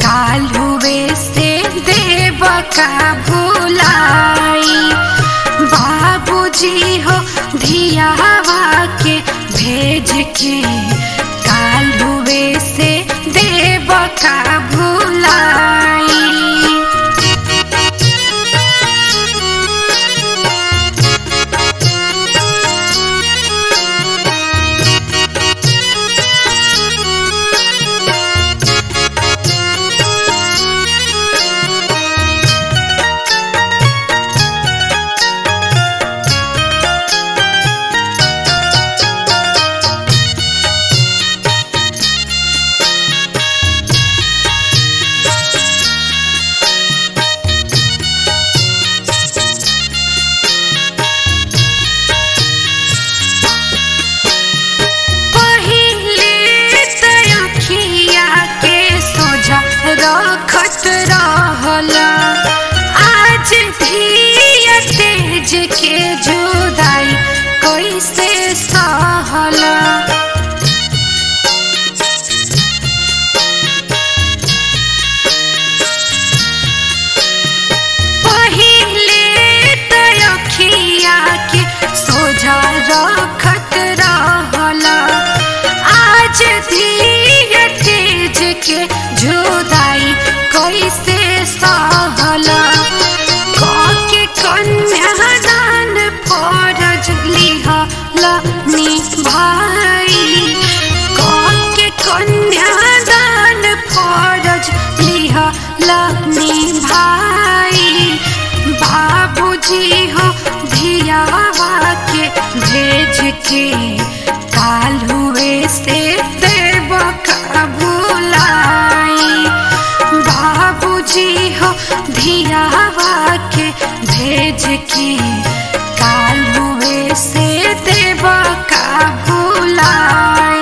कालुए से देव का भुलाई। बाबूजी हो धियावा के भेज के कालुए से देव का भुलाई। रखत रहला आज भी तेज के जुदाई कैसे सहला। पहिले तखिया के सोझा रखत रहला आज भी तेज के जुदाई कैसे सहला। के कन्यादान फरज लिहला निभाई। के कन्यादान फरज लिहला निभाई। बाबूजी हो धियावा के भेज के कालुए से देव का भुलाई। बाबूजी हो धियावा के भेज के कालुए से देव का भुलाई।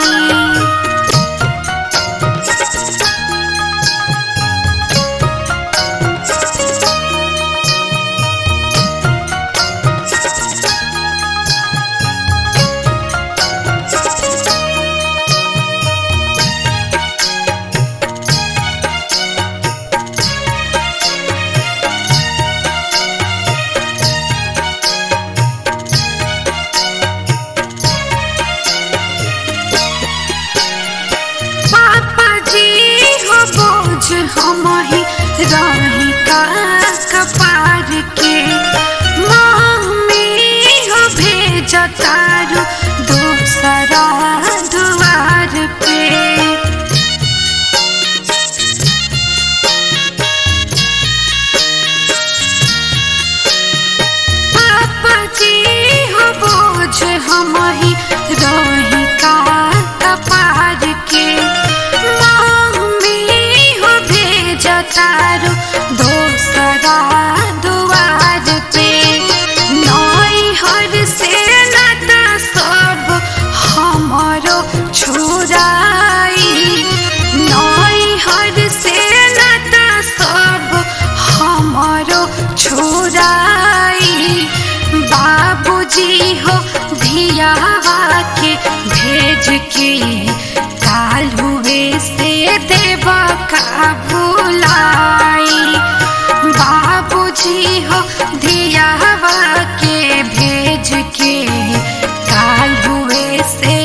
हम ही रही का कपार के मम्मी हो भेज तारू दूसरा द्वार पे। पापा जी हो बोझ हम ही रही का कपार के तारू दूसरा द्वार पे। नई हर से नाता सब हमारो छुराई। नई हर से नाता सब हमारो छुराई। बाबूजी हो धियावा के भेज के कालुए से देव का भुलाई। बाबूजी हो धियावा के भेज के कालुए से